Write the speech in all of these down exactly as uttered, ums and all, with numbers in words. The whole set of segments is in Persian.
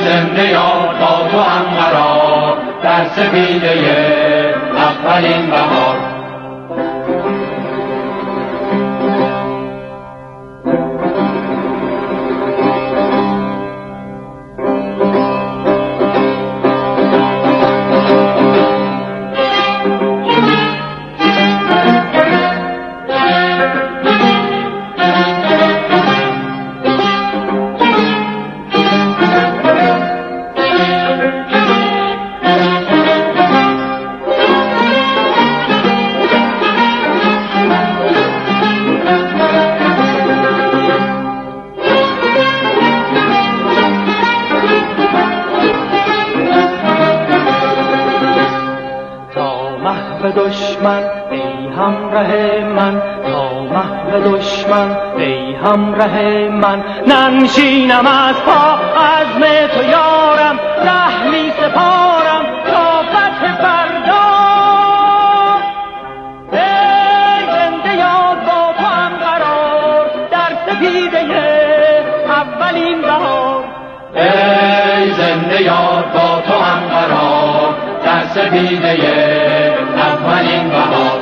زنده یاد با تو هم قرار در سپیده اولین بهار. دشمن ای همراه من، تا محو دشمن ای همراه من، ننشینم از پا عزم تو یارم، ره می سپارم تا فتح فردا. ای زنده یاد با تو هم قرار در سپیده اولین بهار. ای زنده یاد با تو هم قرار در سپیده اولین بهار.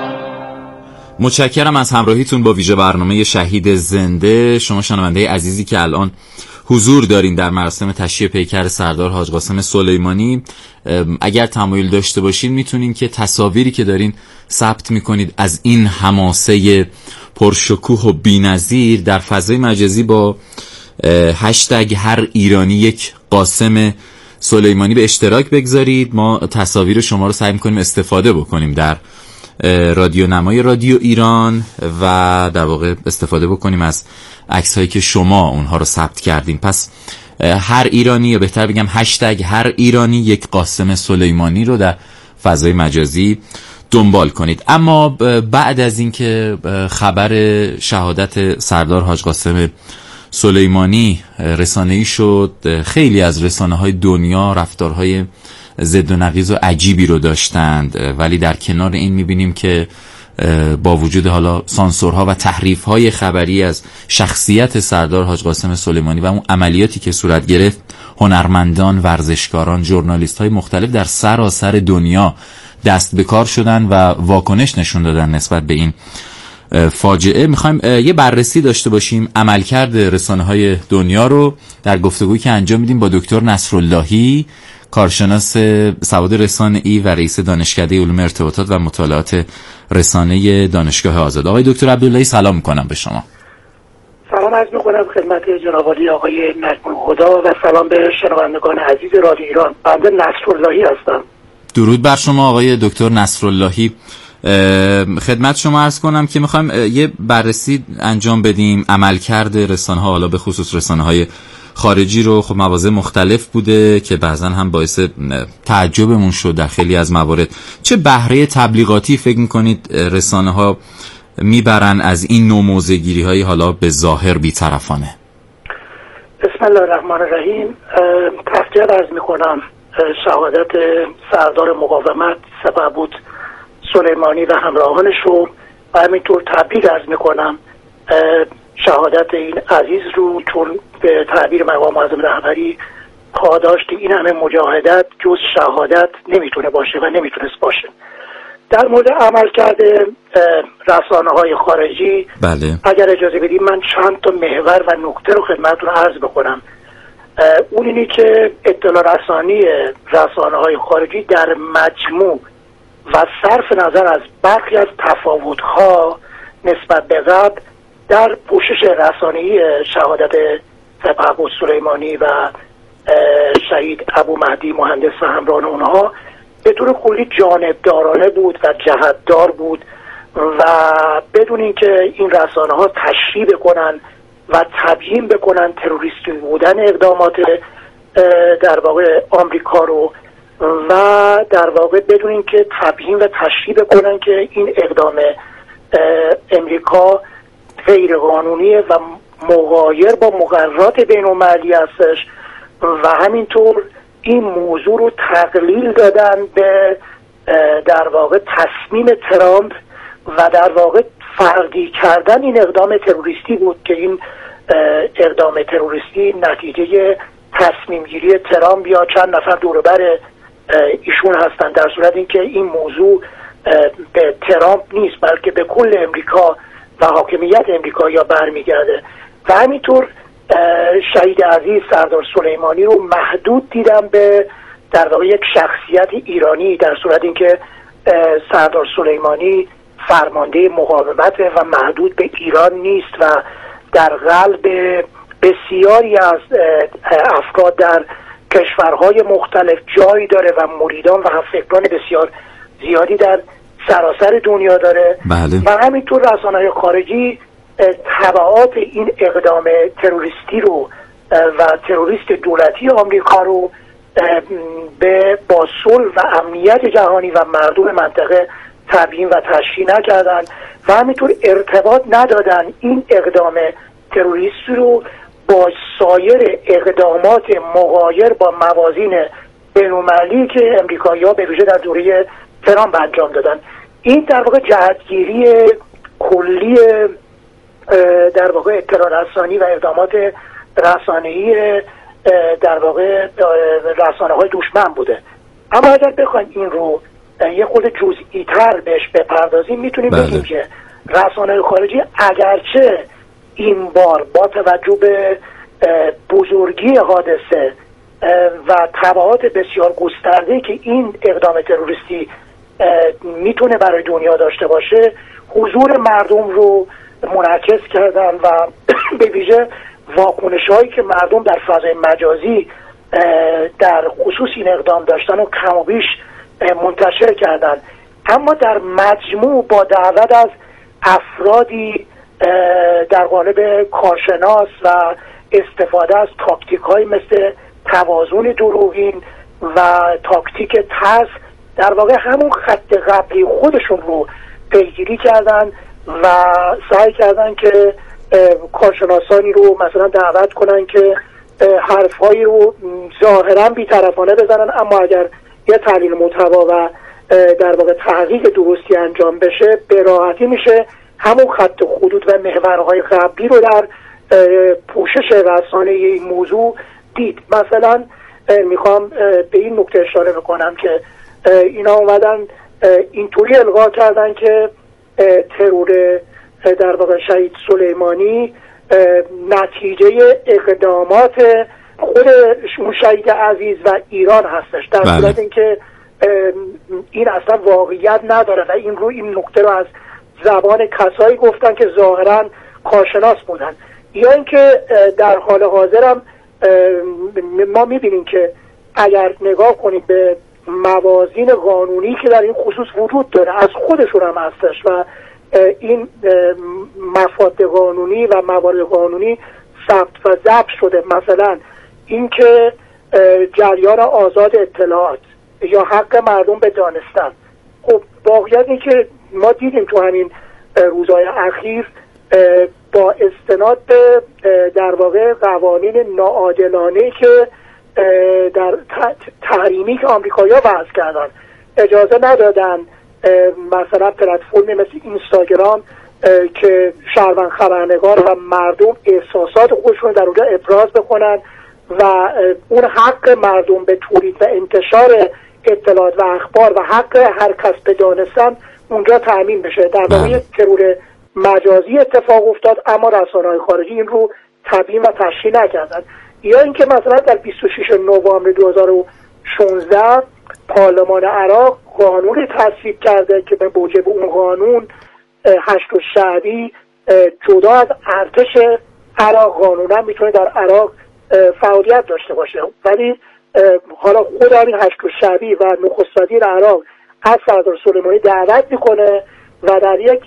متشکرم از همراهیتون با ویژه برنامه شهید زنده. شما شنونده عزیزی که الان حضور دارین در مراسم تشییع پیکر سردار حاج قاسم سلیمانی، اگر تمایل داشته باشین میتونین که تصاویری که دارین ثبت میکنید از این حماسه پرشکوه و بی‌نظیر در فضای مجازی با هشتگ هر ایرانی یک قاسم سلیمانی به اشتراک بگذارید. ما تصاویر شما رو سعی میکنیم استفاده بکنیم در رادیو نمای رادیو ایران و در واقع استفاده بکنیم از عکس‌هایی که شما اونها رو ثبت کردین. پس هر ایرانی، یا بهتر بگم هشتگ هر ایرانی یک قاسم سلیمانی رو در فضای مجازی دنبال کنید. اما بعد از اینکه خبر شهادت سردار حاج قاسم سلیمانی رسانه‌ای شد، خیلی از رسانه‌های دنیا رفتارهای ضد و نقیض و عجیبی رو داشتند، ولی در کنار این می‌بینیم که با وجود حالا سانسورها و تحریف‌های خبری از شخصیت سردار حاج قاسم سلیمانی و اون عملیاتی که صورت گرفت، هنرمندان، ورزشکاران، ژورنالیست‌های مختلف در سراسر دنیا دست به کار شدن و واکنش نشون دادن نسبت به این فاجعه. میخوایم یه بررسی داشته باشیم عملکرد رسانه‌های دنیا رو در گفتگویی که انجام میدیم با دکتر نصراللهی، کارشناس سواد رسانه‌ای و رئیس دانشکده علوم ارتباطات و مطالعات رسانه دانشگاه آزاد. آقای دکتر عبداللهی سلام میکنم به شما. سلام عرض میکنم خدمت جناب عالی آقای نجم خدا و سلام به شنوندگان عزیز رادیو ایران. بنده نصراللهی هستم. درود بر شما آقای دکتر نصراللهی. خدمت شما عرض کنم که میخوایم یه بررسی انجام بدیم عملکرد رسانه‌ها، حالا به خصوص رسانه‌های خارجی رو. خب مواضع مختلف بوده که بعضا هم باعث تعجبمون شد در خیلی از موارد. چه بهره تبلیغاتی فکر میکنید رسانه‌ها میبرن از این نوع موضع‌گیری‌های حالا به ظاهر بی‌طرفانه؟ بسم الله الرحمن الرحیم. تفسیر عرض میکنم شهادت سردار مقاومت سپهبد سلیمانی و همراهانش رو و همینطور تبریک عرض میکنم شهادت این عزیز رو، چون به تعبیر مقام معظم رهبری پاداشت این همه مجاهدت جز شهادت نمیتونه باشه و نمیتونست باشه. در مورد عملکرد رسانه‌های خارجی بله. اگر اجازه بدید من چند تا محور و نکته رو خدمتتون عرض بکنم. اون اینی که اطلاع رسانی رسانه‌های خارجی در مجموع و صرف نظر از برخی از تفاوت‌ها نسبت به قبل در پوشش رسانه‌ای شهادت سپهبد سلیمانی و شهید ابو مهدی مهندس و همراهان اونها به طور کلی جانبدارانه بود و جهتدار بود و بدون اینکه این رسانه‌ها تشریح بکنن و تبیین بکنن تروریستی بودن اقدامات در واقع آمریکا رو و در واقع بدون اینکه تبیین و تشریح بکنن که این اقدام امریکا غیر قانونی و مغایر با مقررات بین‌المللی هستش و همینطور این موضوع رو تقلیل دادن به در واقع تصمیم ترامپ و در واقع فردی کردن این اقدام تروریستی بود که این اقدام تروریستی نتیجه تصمیم گیری ترامپ یا چند نفر دوربر ایشون هستند، در صورت اینکه این موضوع به ترامپ نیست بلکه به کل امریکا و حاکمیت امریکا یا برمیگرده. و همینطور شهید عزیز سردار سلیمانی رو محدود دیدم به در واقع یک شخصیت ایرانی، در صورت اینکه سردار سلیمانی فرمانده مقاومت و محدود به ایران نیست و در قلب بسیاری از افراد در کشورهای مختلف جایی داره و مریدان و همفکران بسیار زیادی در سراسر دنیا داره. بله. و همینطور رسانه‌های خارجی تبعات این اقدام تروریستی رو و تروریست دولتی آمریکا رو به با صلح و امنیت جهانی و مردم منطقه تبیین و تشریح نکردن و همینطور ارتباط ندادن این اقدام تروریستی رو با سایر اقدامات مغایر با موازین بین‌المللی که امریکایی‌ها به ویژه در دوره ترامپ انجام دادن. این در واقع جهتگیری کلی در واقع اطلاع رسانی و اقدامات رسانه‌ای در واقع رسانه‌های دشمن بوده. اما اگر بخوایم این رو یه خود جزئی تر بهش بپردازیم میتونیم بله. بگیم که رسانه‌های خارجی اگرچه این بار با توجه به بزرگی حادثه و تبعات بسیار گسترده‌ای که این اقدام تروریستی میتونه برای دنیا داشته باشه حضور مردم رو منعکس کردن و به ویژه واکنش‌هایی که مردم در فضای مجازی در خصوص این اقدام داشتن و کم و بیش منتشر کردن. اما در مجموع با دعوت از افرادی در قالب کارشناس و استفاده از تاکتیک‌های مثل توازن دروغین و تاکتیک ترس در واقع همون خط قبلی خودشون رو پیگیری کردن و سعی کردن که کارشناسانی رو مثلا دعوت کنن که حرفهایی رو ظاهرا بی‌طرفانه بزنن، اما اگر یه تحلیل محتوا و در واقع تحقیق درستی انجام بشه به راحتی میشه همون خط خطوط و محورهای قبلی رو در پوشش رسانه این موضوع دید. مثلا میخوام به این نکته اشاره بکنم که اینا اومدن اینطوری القا کردن که ترور در واقع شهید سلیمانی نتیجه اقدامات خود شهید عزیز و ایران هستش، در صورت اینکه این اصلا واقعیت نداره و این رو این نکته رو از زبان کسایی گفتن که ظاهرا کارشناس بودن. یا اینکه در حال حاضرم ما میبینیم که اگر نگاه کنیم به موازین قانونی که در این خصوص وجود داره از خودشون هم هستش و این مفاد قانونی و موارد قانونی ثبت و ضبط شده، مثلا اینکه جریان آزاد اطلاعات یا حق مردم به دانستن. خب واقعیت این که ما دیدیم تو همین روزهای اخیر با استناد به در واقع قوانین ناعادلانه که در تحریمی که آمریکایی‌ها وضع کردن اجازه ندادن مثلا پلتفرمی مثل اینستاگرام که شهروند خبرنگار و مردم احساسات خودشون در اونجا ابراز بکنن و اون حق مردم به تولید و انتشار اطلاعات و اخبار و حق هر کس به دانستن اونجا تأمین بشه. در واقع ترور مجازی اتفاق افتاد اما رسانه‌های خارجی این رو تبیین و تشریح نکردن. یا اینکه مثلا در بیست و ششم نوامبر دو هزار و شانزده پارلمان عراق قانون تصویب کرده که به موجب اون قانون هشت شعبی جدا از ارتش عراق قانونا میتونه در عراق فعالیت داشته باشه، ولی حالا خود همین هشت شعبی و نخست وزیر عراق از سردار سلیمانی دعوت میکنه و در یک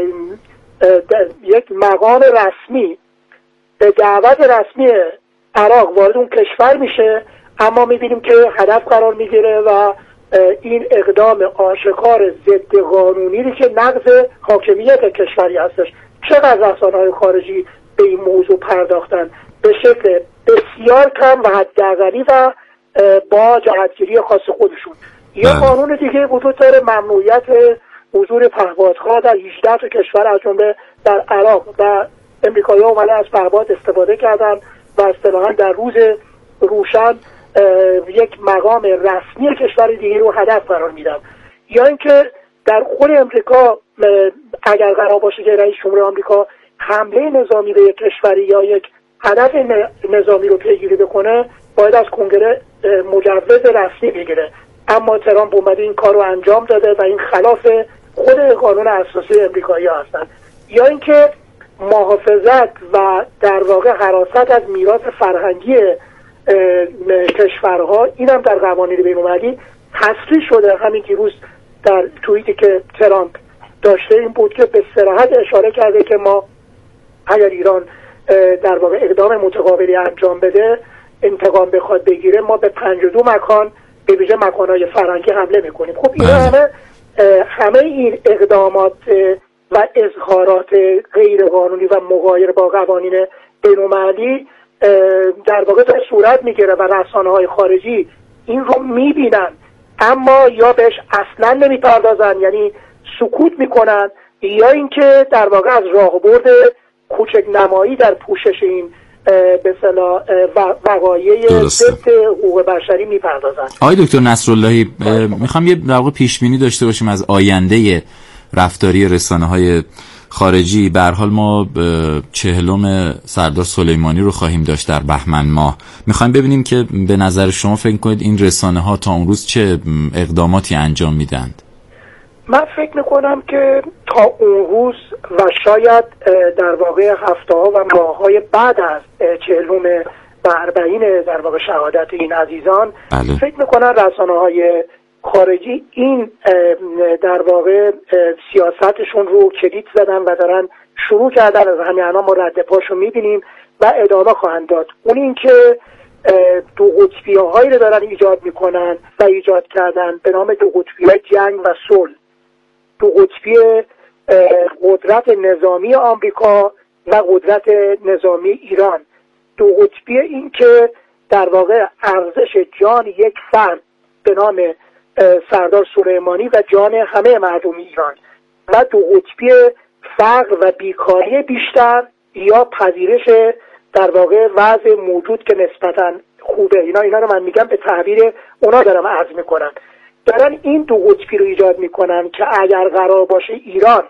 یک مقام رسمی به دعوت رسمی عراق وارد اون کشور میشه، اما میبینیم که هدف قرار میگیره و این اقدام آشکار ضد قانونی که نقض حاکمیت کشوری هستش. چقدر رسانه‌های خارجی به این موضوع پرداختن؟ به شکل بسیار کم و حداقلی و با جهتگیری خاص خودشون. یه قانون دیگه وجود داره، ممنوعیت حضور پهپادها در هجده تا کشور از جمله در عراق و امریکایی‌ها اومدن از پهپاد استفاده کردن و اصطلاحاً در روز روشن یک مقام رسمی کشور دیگه رو هدف قرار میدن، یا اینکه در خود امریکا اگر قرار باشه که رئیس جمهور آمریکا حمله نظامی به یک کشوری یا یک هدف نظامی رو پیگیری بکنه باید از کنگره مجوز رسمی بگیره، اما ترامپ اومده این کار رو انجام داده و این خلاف خود قانون اساسی امریکایی ها هستن. یا اینکه محافظت و در واقع حراست از میراث فرهنگی کشورها، این هم در قوانین بین‌المللی تصریح شده. همین دیروز در توییتی که ترامپ داشته این بود که به صراحت اشاره کرده که ما اگر ایران در واقع اقدام متقابلی انجام بده، انتقام بخواد بگیره، ما به پنج و دو مکان به ویژه مکان‌های فرهنگی حمله میکنیم. خب اینا همه همه این اقدامات و اظهارات غیر قانونی و مغایر با قوانین بین‌المللی در واقع در صورت میگیره و رسانه‌های خارجی این رو میبینن اما یا بهش اصلا نمیپردازن، یعنی سکوت میکنن، یا اینکه در واقع از راهبرد کوچک نمایی در پوشش این به اصطلاح وقایع ضد حقوق بشری میپردازن. آقای دکتر نصراللهی، میخوام یه در واقع پیش بینی داشته باشیم از آینده رفتاری رسانه‌های خارجی. به هر حال ما چهلم سردار سلیمانی رو خواهیم داشت در بهمن ماه. میخوایم ببینیم که به نظر شما فکر کنید این رسانه‌ها تا اون روز چه اقداماتی انجام میدند؟ من فکر میکنم که تا اون روز و شاید در واقع هفته ها و ماه های بعد از چهلم و اربعین در واقع شهادت این عزیزان، بله. فکر میکنم رسانه های خارجی این در واقع سیاستشون رو کلید زدن و دارن شروع کردن. از همین الان ما رد پاشو میبینیم و ادامه خواهند داد. اون این که دو قطبی هایی رو دارن ایجاد میکنن و ایجاد کردن به نام دو قطبی های جنگ و صلح، دو قطبی قدرت نظامی آمریکا و قدرت نظامی ایران، دو قطبی این که در واقع ارزش جان یک فرد به نام سردار سلیمانی و جان همه مردم ایران، و دو قطبی فقر و بیکاری بیشتر یا پذیرش در واقع وضع موجود که نسبتاً خوبه. اینا اینا رو من میگم به تعبیر اونا دارم عرض میکنم. دارن این دو قطبی رو ایجاد میکنن که اگر قرار باشه ایران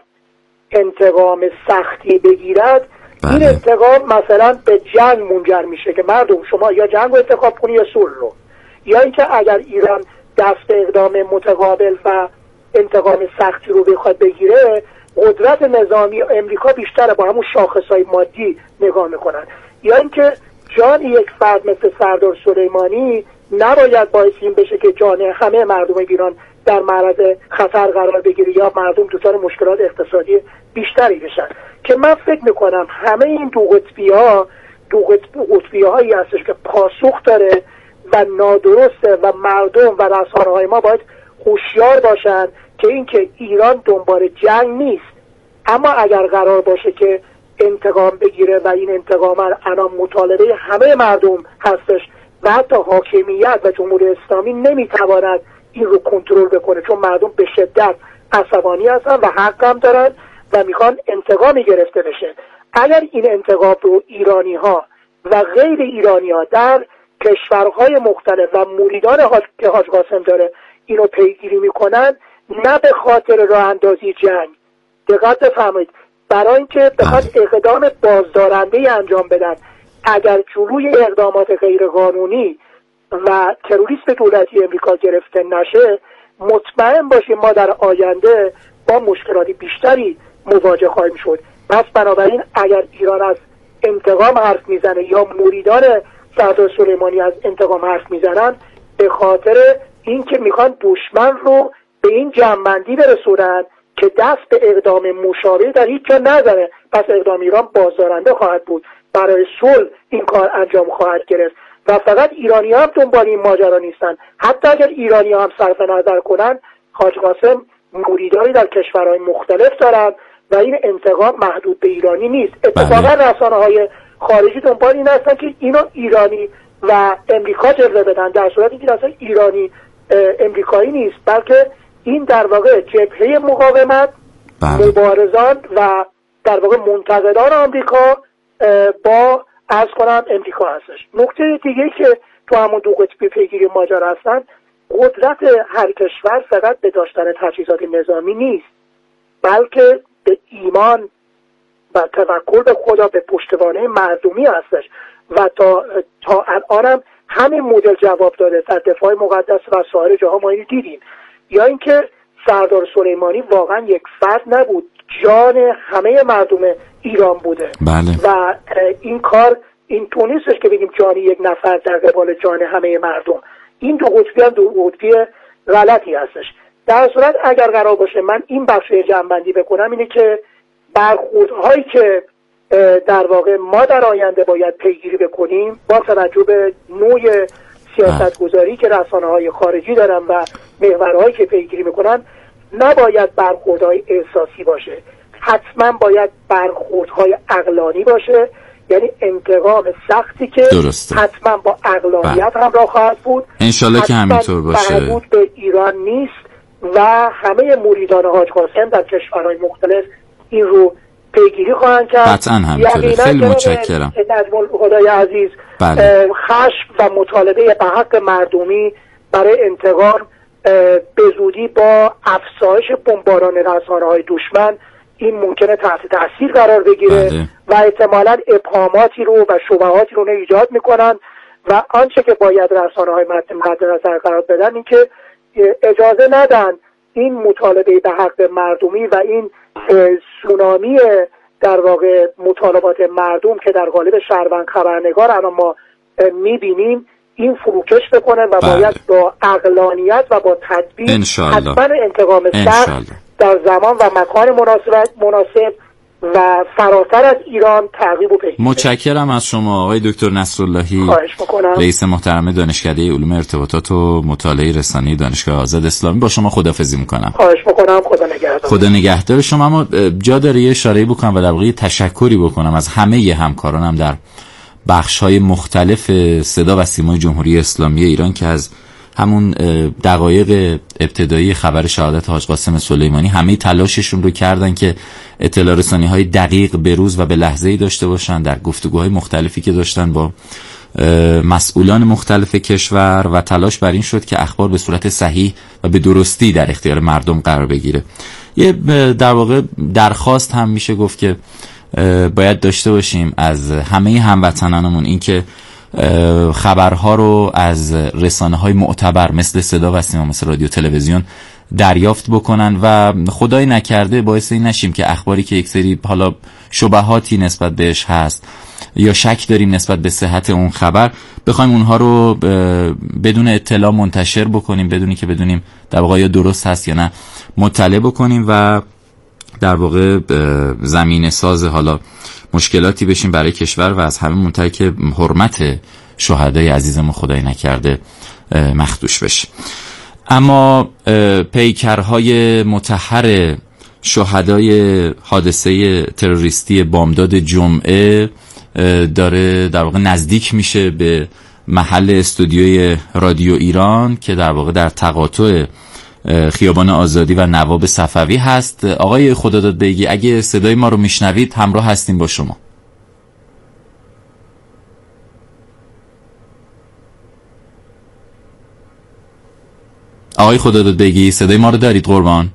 انتقام سختی بگیرد، بله. این انتقام مثلا به جنگ منجر میشه که مردم شما یا جنگ رو انتخاب کنی یا صلح رو، یا اینکه اگر ایران دست اقدام متقابل و انتقام سختی رو بخواد بگیره، قدرت نظامی امریکا بیشتره، با همون شاخصهای مادی نگاه میکنن. یا اینکه جان یک فرد مثل سردار سلیمانی نباید باعث این بشه که جان همه مردم ایران در معرض خطر قرار بگیره یا مردم دچار مشکلات اقتصادی بیشتری بشن. که من فکر میکنم همه این دو قطبی ها دو قطبی هایی هستش که پاسخ داره و نادرسته و مردم و رسانه های ما باید هوشیار باشن که اینکه ایران دنبال جنگ نیست، اما اگر قرار باشه که انتقام بگیره و این انتقام الان مطالبه همه مردم هستش و حتی حاکمیت و جمهوری اسلامی نمیتواند این رو کنترل بکنه، چون مردم به شدت عصبانی هستن و حق هم دارن و میخوان انتقامی گرفته بشه. اگر این انتقام رو ایرانی ها و غیر ایرانی ها در کشورهای مختلف و مریدان که حاج قاسم داره اینو پیگیری میکنن، نه به خاطر راه اندازی جنگ، دقت بفرمایید، برای اینکه بخواد اقدام بازدارنده انجام بدن، اگر جلوی اقدامات غیر قانونی و تروریسم دولتی امریکا گرفته نشه، مطمئن باشیم ما در آینده با مشکلاتی بیشتری مواجه خواهیم شد. پس بنابراین اگر ایران از انتقام حرف میزنه یا مریدان سردار سلیمانی از انتقام حرف میزنن، به خاطر اینکه میخوان دشمن رو به این جمع‌بندی برسونن که دست به اقدام مشابه در هیچ جا نزنه. پس اقدام ایران بازدارنده خواهد بود، برای صلح این کار انجام خواهد گرفت و فقط ایرانی هم دنبال این ماجرا نیستن. حتی اگر ایرانی هم صرف نظر کنن، حاج قاسم مریدانی در کشورهای مختلف دارن و این انتقام محدود به ایرانی نیست. اتفاقا رسانه های خارجی دنبال این هستن که اینو ایرانی و امریکا جلوه بدن، در صورتی که اصلا ایرانی امریکایی نیست، بلکه این در واقع جبهه مقاومت، مبارزان و در واقع منتقدان آمریکا با عرض کنم امریکا هستش. نکته دیگه که تو همون دو قطبی پیگیری ماجرا هستن، قدرت هر کشور فقط به داشتن تجهیزات نظامی نیست، بلکه به ایمان و توکل به خدا، به پشتوانه مردمی هستش و تا تا الانم همین مدل جواب داده. در دفاع مقدس و سایر جاها ما اینو دیدیم. یا اینکه سردار سلیمانی واقعا یک فرد نبود، جان همه مردم ایران بوده. بله. و این کار این تو نیستش که بگیم جان یک نفر در قبال جان همه مردم. این دو قطبی هم دو قطبی غلطی هستش. در صورت اگر قرار باشه من این بخش جمع‌بندی بکنم، اینه که برخوردهایی که در واقع ما در آینده باید پیگیری بکنیم با توجه به نوع سیاستگذاری که رسانه‌های خارجی دارن و محورهایی که پیگیری میکنن، نباید برخوردهای احساسی باشه، حتما باید برخوردهای عقلانی باشه، یعنی انتقام سختی که درسته. حتما با عقلانیت همراه خواهد بود. انشالله که همینطور باشه. مربوط به ایران نیست و همه مریدان حاج قاسم در کشورهای مختلف این رو پیگیری خواهند کرد. قطعا همینطوره. خیلی متشکرم. خدای عزیز، بله. خشم و مطالبه به حق مردمی برای انتقام به زودی با افزایش بمباران رسانه‌های دشمن این ممکنه تحت تاثیر قرار بگیره. بله. و احتمالاً ابهاماتی رو و شبهاتی رو ایجاد میکنن و آنچه که باید رسانه‌های مد نظر قرار بدن این که اجازه ندن این مطالبه به حق مردمی و این سونامی در واقع مطالبات مردم که در قالب شهروند خبرنگار الان ما میبینیم این فروکش بکنه و بله. باید با عقلانیت و با تدبیر حتما انتقام سخت در زمان و مکان مناسب مناسب و فراتر از ایران تعقیب و پیگیری. متشکرم از شما آقای دکتر نصراللهی، خواهش میکنم. رئیس محترم دانشکده علوم ارتباطات و مطالعه رسانه‌ای دانشگاه آزاد اسلامی. با شما خداحافظی میکنم. خواهش میکنم. خدا نگهدار. خدا نگهدار شما. اما جا داره یه اشاره‌ای بکنم و در واقع تشکری بکنم از همه همکارانم در بخش‌های مختلف صدا و سیمای جمهوری اسلامی ایران که از همون دقایق ابتدایی خبر شهادت حاج قاسم سلیمانی همه تلاششون رو کردن که اطلاع رسانی‌های دقیق به روز و به لحظه‌ای داشته باشن در گفتگوهای مختلفی که داشتن با مسئولان مختلف کشور و تلاش بر این شد که اخبار به صورت صحیح و به درستی در اختیار مردم قرار بگیره. یه در واقع درخواست هم میشه گفت که باید داشته باشیم از همه هموطنانمون، این که خبرها رو از رسانه‌های معتبر مثل صدا و سیما، مثل رادیو تلویزیون دریافت بکنن و خدای نکرده باعث این نشیم که اخباری که یک سری حالا شبهاتی نسبت بهش هست یا شک داریم نسبت به صحت اون خبر بخوایم اونها رو بدون اطلاع منتشر بکنیم، بدونی که بدونیم در واقع یا درست هست یا نه مطلع بکنیم و در واقع زمینه ساز حالا مشکلاتی بشیم برای کشور و از همه مونتای که حرمت شهدای عزیزمون خدای نکرده مخدوش بشه. اما پیکرهای مطهر شهدای حادثه تروریستی بامداد جمعه داره در واقع نزدیک میشه به محل استودیوی رادیو ایران که در واقع در تقاطع خیابان آزادی و نواب صفوی هست. آقای خداداد بیگی اگه صدای ما رو میشنوید همراه هستیم با شما. آقای خداداد بیگی صدای ما رو دارید قربان؟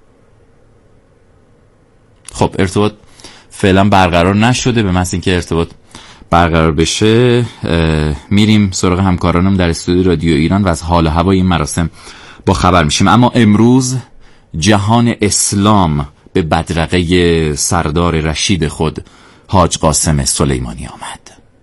خب ارتباط فعلا برقرار نشده. به محض اینکه ارتباط برقرار بشه میریم سراغ همکارانم در استودیو رادیو ایران و از حال و هوای این مراسم با خبر میشیم. اما امروز جهان اسلام به بدرقه سردار رشید خود حاج قاسم سلیمانی آمد.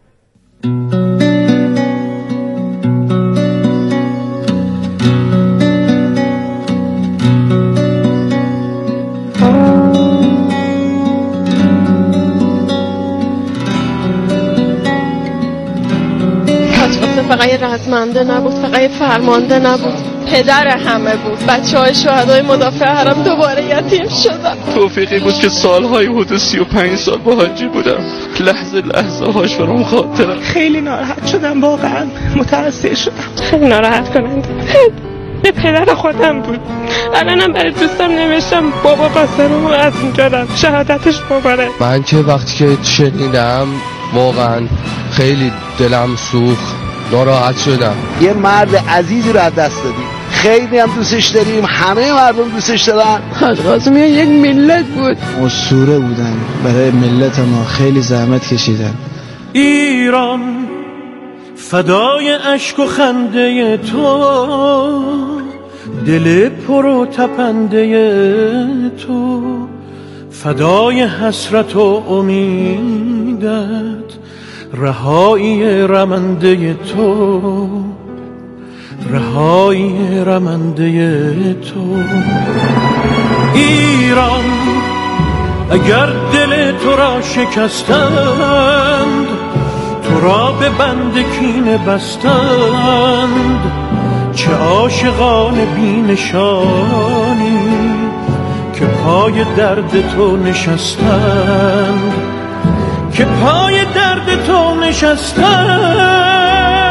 فقط یه رزمنده نبود، فقط یه فرمانده نبود، پدر همه بود. بچه های شهدای مدافع حرم دوباره یتیم شدن. توفیقی بود که سالهای حدود سی و پنج سال با حاجی بودم. لحظه لحظه هاش برام خاطرم. خیلی ناراحت شدم، واقعا متأثر شدم. خیلی ناراحت کننده. به پدر خودم بود. الانم برای دوستم نوشتم بابا قاسم از اینجا رفت، شهادتش مبارک. من که وقتی که شنیدم واقعا خیلی دلم سوخت ناراحت شدم. یه مرد عزیزی رو از دست دادیم، خیلی هم دوستش داریم، همه مردم دوستش دارن. حاج قاسم یک ملت بود، اسطوره بودن برای ملت ما، خیلی زحمت کشیدن. ایران فدای اشک و خنده تو، دل پر و تپنده تو، فدای حسرت و امیدت، رهایی رمنده تو، رهایی رمنده تو. ایران اگر دل تو را شکستند، تو را به بند کینه بستند، چه عاشقان بی‌نشانی که پای درد تو نشستند، که پای درد تو نشستند.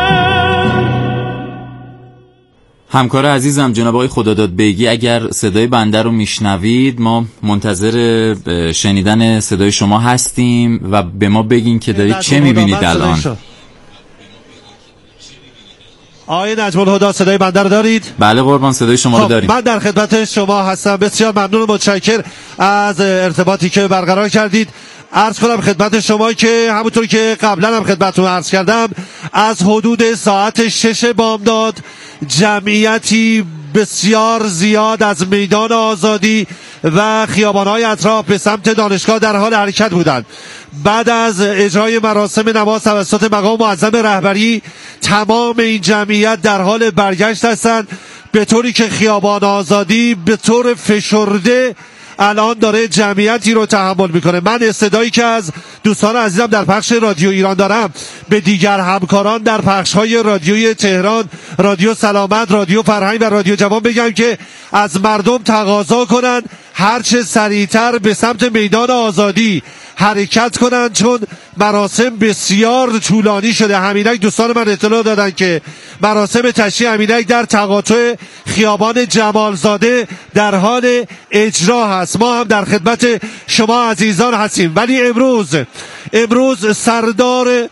همکار عزیزم جناب آقای خداداد بیگی، اگر صدای بنده رو میشنوید، ما منتظر شنیدن صدای شما هستیم و به ما بگین که دارید چه میبینید الان. آقای نجم الهدی صدای بنده رو دارید؟ بله قربان، صدای شما رو داریم. من در خدمت شما هستم. بسیار ممنون و متشکر از ارتباطی که برقرار کردید. عرض کنم خدمت شما که همونطور که قبلا هم خدمتتون عرض کردم، از حدود ساعت شش بامداد جمعیتی بسیار زیاد از میدان آزادی و خیابان‌های اطراف به سمت دانشگاه در حال حرکت بودند. بعد از اجرای مراسم نماز توسط مقام معظم رهبری، تمام این جمعیت در حال برگشت هستند، به طوری که خیابان آزادی به طور فشرده الان داره جمعیتی رو تحمل میکنه. من صدایی که از دوستان عزیزم در پخش رادیو ایران دارم به دیگر همکاران در پخش‌های رادیوی تهران، رادیو سلامت، رادیو فرهنگ و رادیو جوان بگم که از مردم تقاضا کنند هرچه سریعتر به سمت میدان آزادی حرکت کنند، چون مراسم بسیار طولانی شده. همینک دوستان من اطلاع دادن که مراسم تشییع همینک در تقاطع خیابان جمالزاده در حال اجرا هست. ما هم در خدمت شما عزیزان هستیم. ولی امروز امروز سردار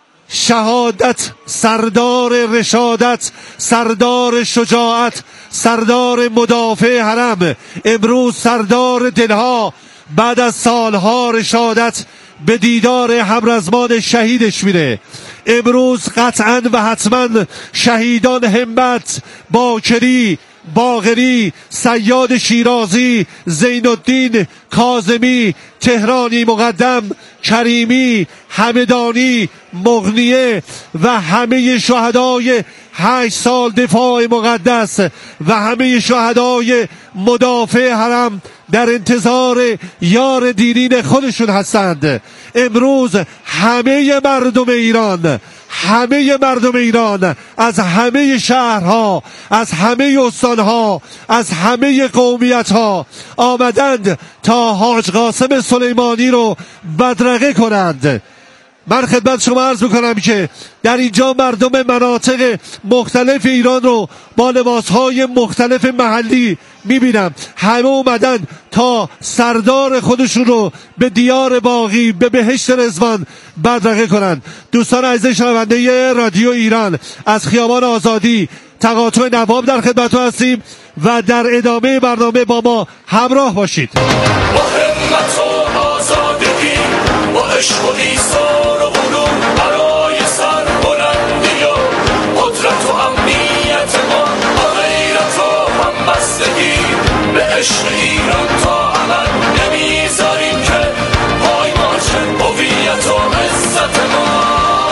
شهادت، سردار رشادت، سردار شجاعت، سردار مدافع حرم، امروز سردار دلها بعد از سالها رشادت به دیدار همرزمان شهیدش میره. امروز قطعا و حتما شهیدان همت، باکری، باقری، صیاد شیرازی، زین الدین کاظمی، تهرانی مقدم، کریمی، همدانی، مغنیه و همه شهدای هشت سال دفاع مقدس و همه شهدای مدافع حرم در انتظار یار دیرین خودشون هستند. امروز همه مردم ایران، همه مردم ایران از همه شهرها، از همه استانها، از همه قومیتها آمدند تا حاج قاسم سلیمانی رو بدرقه کنند. من خدمت شما عرض میکنم که در اینجا مردم مناطق مختلف ایران رو با لباسهای مختلف محلی میبینم، همه اومدن تا سردار خودشون رو به دیار باقی، به بهشت رضوان بدرقه کنند. دوستان عزیز شنونده رادیو ایران، از خیابان آزادی تقاطع نواب در خدمتتون هستیم و در ادامه برنامه با ما همراه باشید. با همت و آزادگی، با عشق و ایثار و علوم برای سربلندی و قدرت و امنیت ما، با غیرت و همبستگی به عشق ایران تا ابد نمیذاریم که پای مارچ هویت و عزت ما.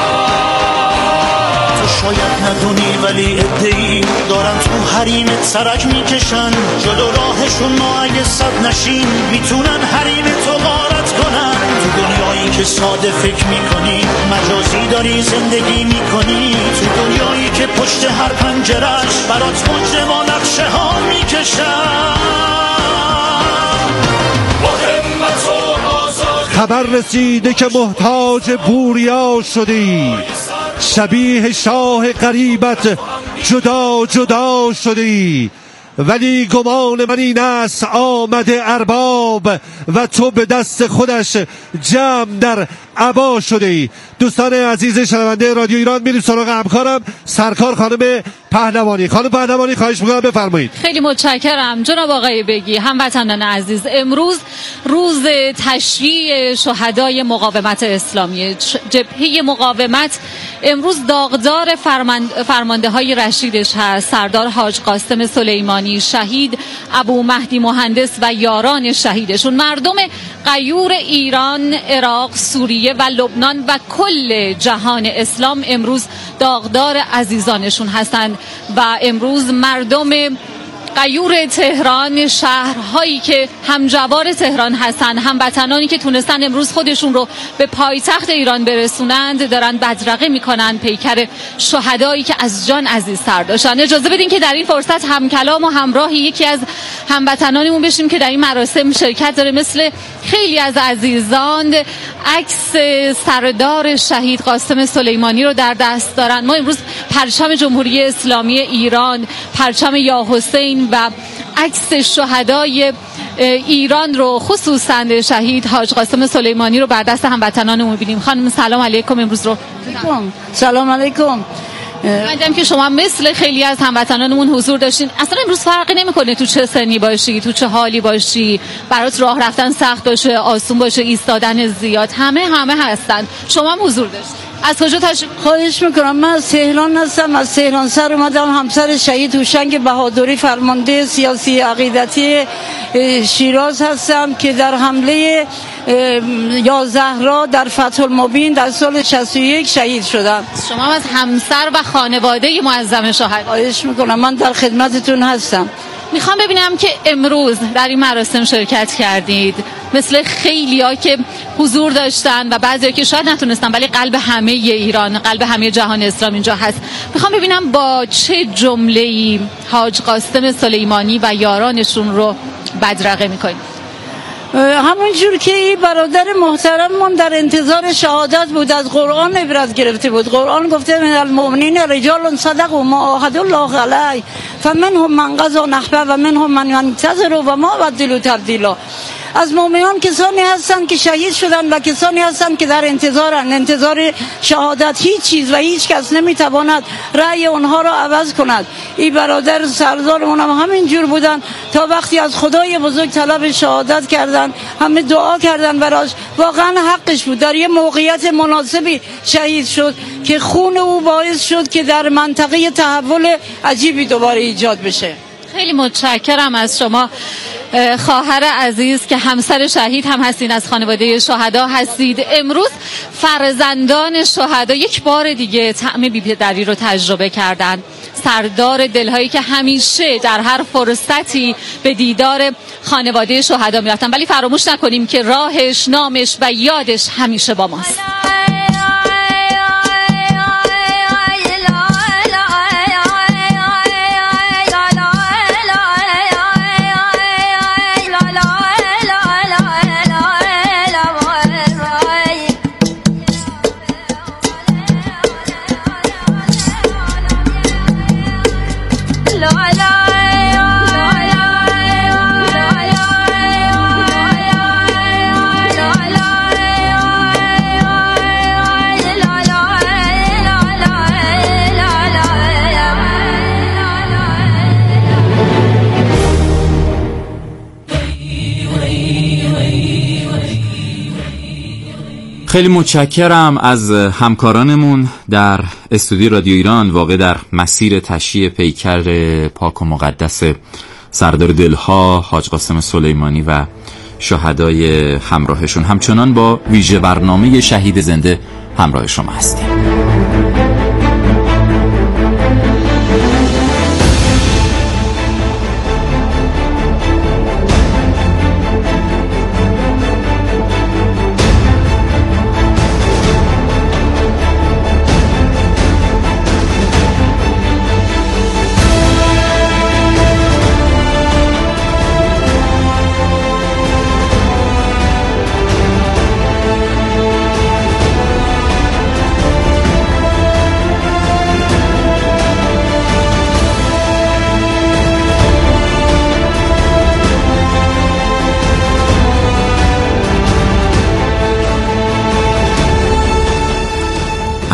تو شاید ندونی ولی عده‌ای دارن تو حریم سرک میکشن جلو راهشون، ما اگه صد نشیم میتونن حریم تو غارت کنن. تو دنیایی که ساده فکر میکنی مجازی داری زندگی میکنی، تو دنیایی که پشت هر پنجرش برات مجرما نقشه ها میکشن. خبر رسیده که محتاج بوریا شدی، شبیه شاه غریبت جدا جدا شدی، ولی گمان من این است آمده ارباب و تو به دست خودش جمع در ابا شده ای. دوستان عزیز شنونده رادیو ایران، میریم سراغ همکارم سرکار خانم پهلوانی. خانم پهلوانی خواهش میکنم بفرمایید. خیلی متشکرم جناب آقای بگی. هموطنان عزیز، امروز روز تشییع شهدای مقاومت اسلامی، جبهه مقاومت امروز داغدار فرمانده های رشیدش هست. سردار حاج قاسم سلیمانی شهید، ابو مهدی مهندس و یاران شهیدشون. مردم غیور ایران، عراق، سوریه و لبنان و کل جهان اسلام امروز داغدار عزیزانشون هستند و امروز مردم غیور تهران، شهرهایی که همجوار تهران هستن، هموطنانی که تونستن امروز خودشون رو به پایتخت ایران برسونند، دارن بدرقه میکنن پیکر شهدایی که از جان عزیزتر داشتن. اجازه بدین که در این فرصت همکلام و همراه یکی از هموطنانمون بشیم که در این مراسم شرکت داره. مثل خیلی از عزیزان عکس سردار شهید قاسم سلیمانی رو در دست دارن. ما امروز پرچم جمهوری اسلامی ایران، پرچم یا حسین و عکس شهدای ایران رو، خصوصا شهید حاج قاسم سلیمانی رو بر دست هموطنانمون می‌بینیم. خانم سلام علیکم. امروز رو سلام علیکم. مدام که شما مثل خیلی از هموطنانمون حضور داشتین، اصلا امروز فرقی نمیکنه تو چه سنی باشی، تو چه حالی باشی، برات راه رفتن سخت باشه، آسون باشه، ایستادن زیاد، همه همه هستن. شما هم حضور داشتین. از کجا تشریف؟ خواهش میکنم. من از تهران هستم، از تهران سر اومدم. همسر شهید هوشنگ بهادری، فرمانده سیاسی عقیدتی شیراز هستم که در حمله یازده را در فتح المبین در سال شصت و یک شهید شدم. شما از همسر و خانواده معظم شهدا. خواهش میکنم، من در خدمتتون هستم. میخوام ببینم که امروز در این مراسم شرکت کردید، مثل خیلی‌ها که حضور داشتن و بعضی‌ها که شاید نتونستن، ولی قلب همه ایران، قلب همه جهان اسلام اینجا هست. میخوام ببینم با چه جمله‌ای حاج قاسم سلیمانی و یارانشون رو بدرقه میکنید. همون جور که این برادر محترممون در انتظار شهادت بود، از قرآن عبرت گرفته بود. قرآن گفته من المؤمنین رجال صدقوا ما عاهدوا الله علیه فمنهم من قضى نحبه و منهم من ينتظر و ما بدلوا تبدیلا. از مؤمنان کسانی هستن که شهید شدن و کسانی هستن که در انتظارن، انتظار شهادت. هیچ چیز و هیچ کس نمیتواند رأی اونها را عوض کند. این برادر سردارمون هم همین جور بودن تا وقتی از خدای بزرگ طلب شهادت کردن، همه دعا کردن براش. واقعا حقش بود، در یه موقعیت مناسبی شهید شد که خون او باعث شد که در منطقه تحول عجیبی دوباره ایجاد بشه. خیلی متشکرم از شما خواهر عزیز که همسر شهید هم هستین، از خانواده شهدا هستید. امروز فرزندان شهدا یک بار دیگه طعم بی‌پدری رو تجربه کردن. سردار دلهایی که همیشه در هر فرصتی به دیدار خانواده شهدا میرفتن، ولی فراموش نکنیم که راهش، نامش و یادش همیشه با ماست. خیلی متشکرم از همکارانمون در استودیو رادیو ایران، واقع در مسیر تشییع پیکر پاک و مقدس سردار دلها حاج قاسم سلیمانی و شهدای همراهشون. همچنان با ویژه برنامه شهید زنده همراه شما هستیم.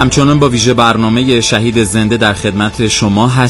همچنان با ویژه برنامه شهید زنده در خدمت شما هست.